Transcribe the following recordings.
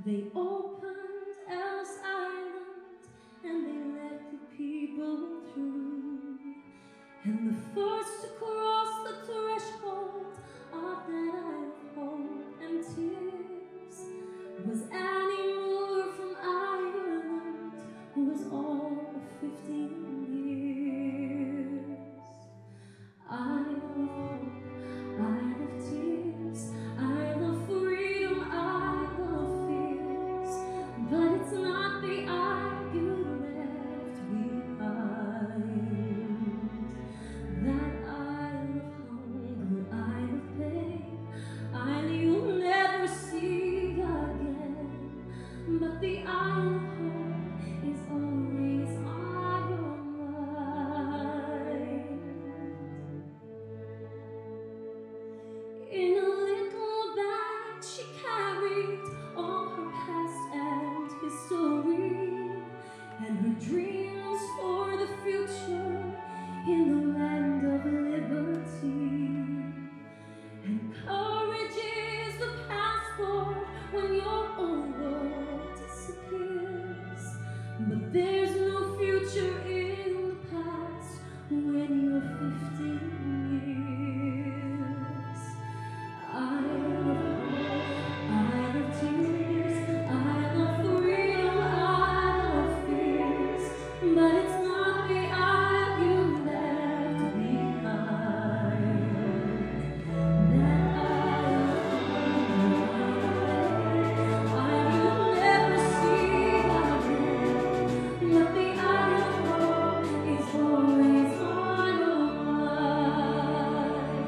They opened Ellis Island and they let the people through. And the first to cross the threshold of that isle of hope and tears was Annie Moore from Ireland, who was all of 15 years. Isle of hope, Isle of tears, Isle of freedom, Isle of fears, but it's not the isle you left behind. That isle of hunger, Isle of pain, Isle you'll never see again, but the Isle of hope is always on your mind. In a little bag she carried all her past and history, and her dreams for the future in the land of liberty. And courage is the passport when your old world disappears, but there's no future in the past when you're 15 years. Isle of hope, Isle of tears, Isle of freedom, Isle of fears, but it's not the isle you left behind. That isle of isle you'll never see again, but the isle of hope is always on your mind.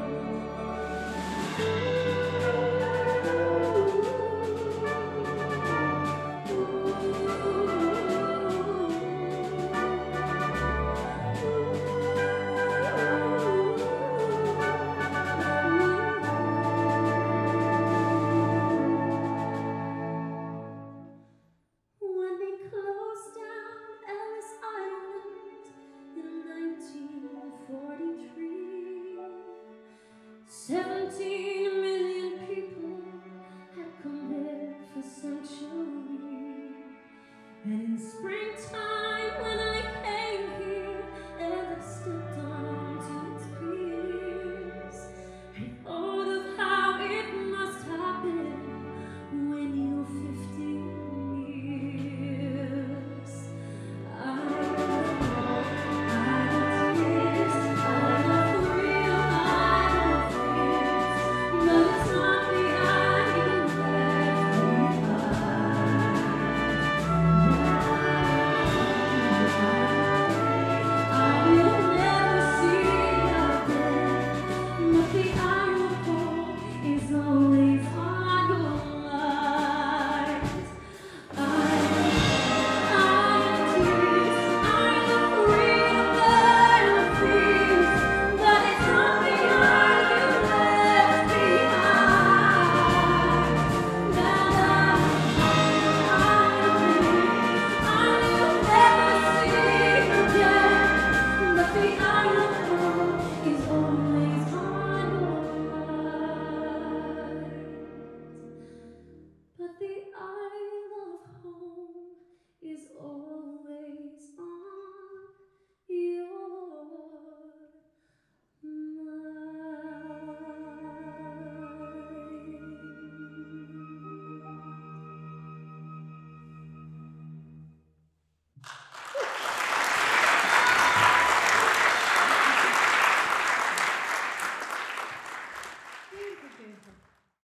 When they closed down Ellis Island in 1943, 17